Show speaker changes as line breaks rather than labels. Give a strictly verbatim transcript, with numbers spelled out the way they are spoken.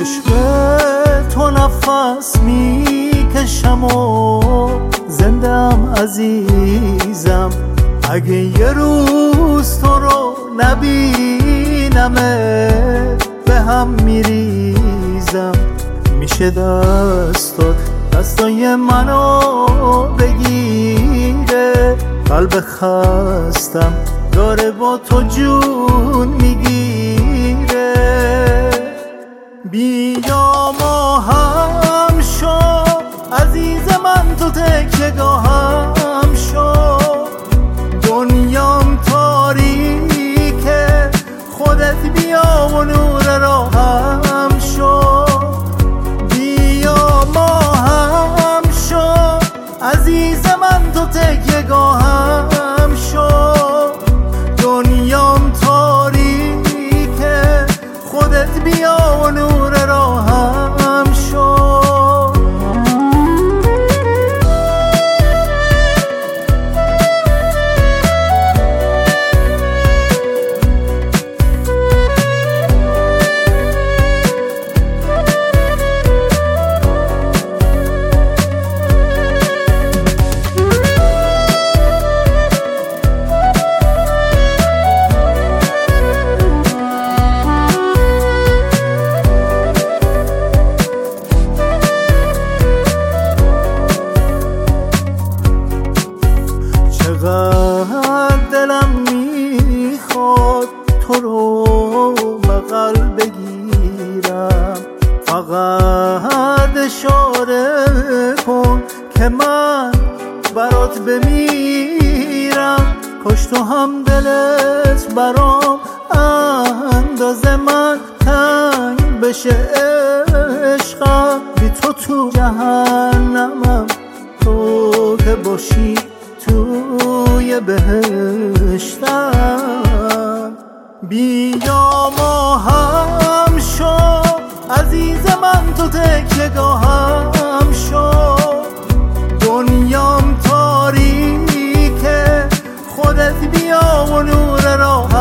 عشق تو نفس میکشم و زندم عزیزم، اگه یه روز تو رو نبینمه به هم میریزم. میشه دستات دستای منو بگیره، قلب خستم داره با تو جون میگیره. بیا ما هم شو عزیز من، تو تکیه‌گاهم شو. دنیام تاریکه، خودت بیا و نور راهم شو. بیا ما هم شو عزیز من، تو تکیه‌گاهم شو. دنیام تاریکه، خودت بیا و نور راهم شو. چقدر دلم میخواد تو رو بغل بگیرم، فقط اشاره کن که من برات بمیرم. کاش تو هم دلت برام اندازه من تنگ بشه عشقم. بی تو تو جهنمم، تو که باشی توی بهشتم. بیا ما هم شو عزیز من، تو تکیه‌گاهم شو. دنیام تاریکه، خودت بیا و نور راه